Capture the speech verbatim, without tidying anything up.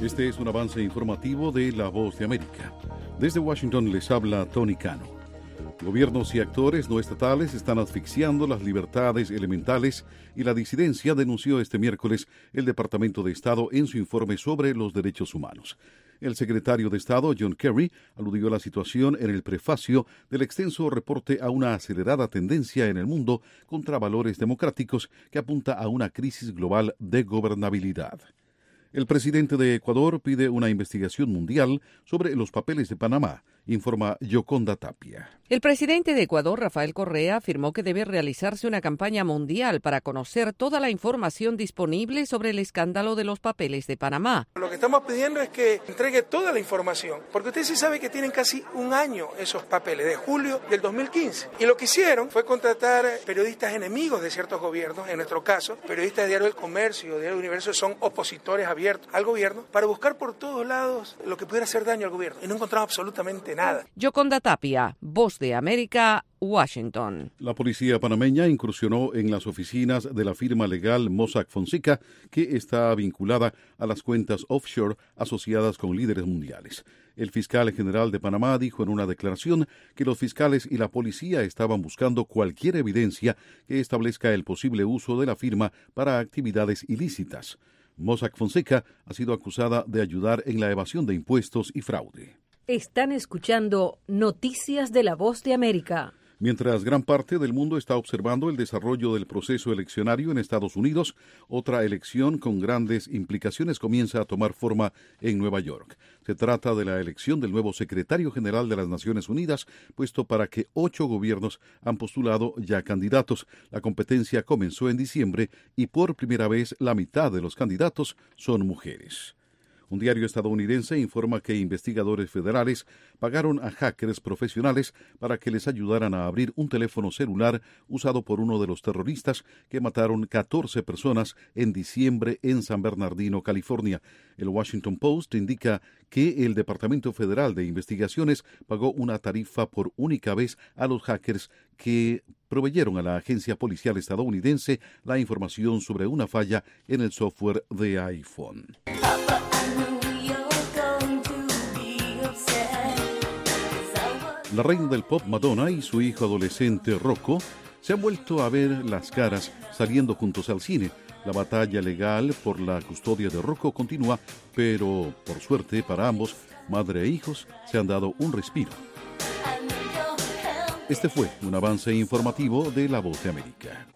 Este es un avance informativo de La Voz de América. Desde Washington les habla Tony Cano. Gobiernos y actores no estatales están asfixiando las libertades elementales y la disidencia, denunció este miércoles el Departamento de Estado en su informe sobre los derechos humanos. El secretario de Estado, John Kerry, aludió a la situación en el prefacio del extenso reporte a una acelerada tendencia en el mundo contra valores democráticos que apunta a una crisis global de gobernabilidad. El presidente de Ecuador pide una investigación mundial sobre los papeles de Panamá, informa Yoconda Tapia. El presidente de Ecuador, Rafael Correa, afirmó que debe realizarse una campaña mundial para conocer toda la información disponible sobre el escándalo de los papeles de Panamá. Lo que estamos pidiendo es que entregue toda la información, porque usted sí sabe que tienen casi un año esos papeles, de julio del dos mil quince. Y lo que hicieron fue contratar periodistas enemigos de ciertos gobiernos, en nuestro caso, periodistas de Diario del Comercio, Diario del Universo, son opositores abiertos al gobierno, para buscar por todos lados lo que pudiera hacer daño al gobierno. Y no encontramos absolutamente nada. Yoconda Tapia, Voz de América, Washington. La policía panameña incursionó en las oficinas de la firma legal Mossack Fonseca, que está vinculada a las cuentas offshore asociadas con líderes mundiales. El fiscal general de Panamá dijo en una declaración que los fiscales y la policía estaban buscando cualquier evidencia que establezca el posible uso de la firma para actividades ilícitas. Mossack Fonseca ha sido acusada de ayudar en la evasión de impuestos y fraude. Están escuchando Noticias de la Voz de América. Mientras gran parte del mundo está observando el desarrollo del proceso eleccionario en Estados Unidos, otra elección con grandes implicaciones comienza a tomar forma en Nueva York. Se trata de la elección del nuevo secretario general de las Naciones Unidas, puesto para que ocho gobiernos han postulado ya candidatos. La competencia comenzó en diciembre y por primera vez la mitad de los candidatos son mujeres. Un diario estadounidense informa que investigadores federales pagaron a hackers profesionales para que les ayudaran a abrir un teléfono celular usado por uno de los terroristas que mataron catorce personas en diciembre en San Bernardino, California. El Washington Post indica que el Departamento Federal de Investigaciones pagó una tarifa por única vez a los hackers que proveyeron a la agencia policial estadounidense la información sobre una falla en el software de iPhone. La reina del pop Madonna y su hijo adolescente Rocco se han vuelto a ver las caras saliendo juntos al cine. La batalla legal por la custodia de Rocco continúa, pero por suerte para ambos, madre e hijos, se han dado un respiro. Este fue un avance informativo de La Voz de América.